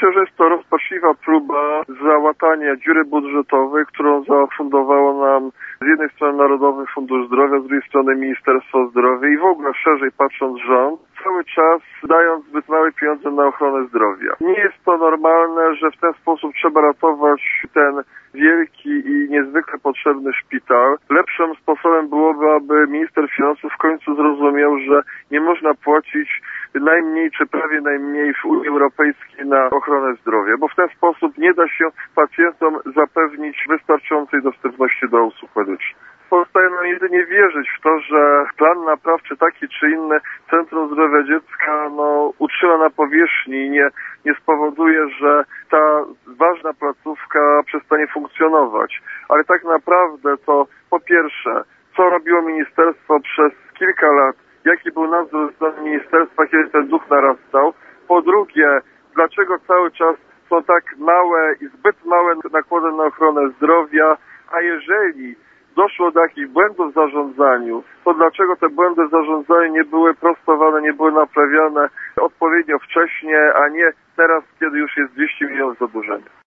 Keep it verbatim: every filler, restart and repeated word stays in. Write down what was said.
Myślę, że jest to rozpaczliwa próba załatania dziury budżetowej, którą zafundowało nam z jednej strony Narodowy Fundusz Zdrowia, z drugiej strony Ministerstwo Zdrowia i w ogóle szerzej patrząc rząd, cały czas dając zbyt małe pieniądze na ochronę zdrowia. Nie jest to normalne, że w ten sposób trzeba ratować ten wielki i niezwykle potrzebny szpital. Lepszym sposobem byłoby, aby minister finansów w końcu zrozumiał, że nie można płacić najmniej czy prawie najmniej w Unii Europejskiej na ochronę zdrowia, bo w ten sposób nie da się pacjentom zapewnić wystarczającej dostępności do usług medycznych. Pozostaje nam jedynie wierzyć w to, że plan naprawczy taki czy inny Centrum Zdrowia Dziecka no, utrzyma na powierzchni i nie, nie spowoduje, że ta ważna placówka przestanie funkcjonować. Ale tak naprawdę to po pierwsze, co robiło ministerstwo przez kilka lat, jaki był nadzór ze strony ministerstwa, kiedy ten dług narastał. Po drugie, dlaczego cały czas są tak małe i zbyt małe nakłady na ochronę zdrowia, a jeżeli doszło do jakichś błędów w zarządzaniu, to dlaczego te błędy w zarządzaniu nie były prostowane, nie były naprawiane odpowiednio wcześnie, a nie teraz, kiedy już jest dwieście milionów zadłużenia.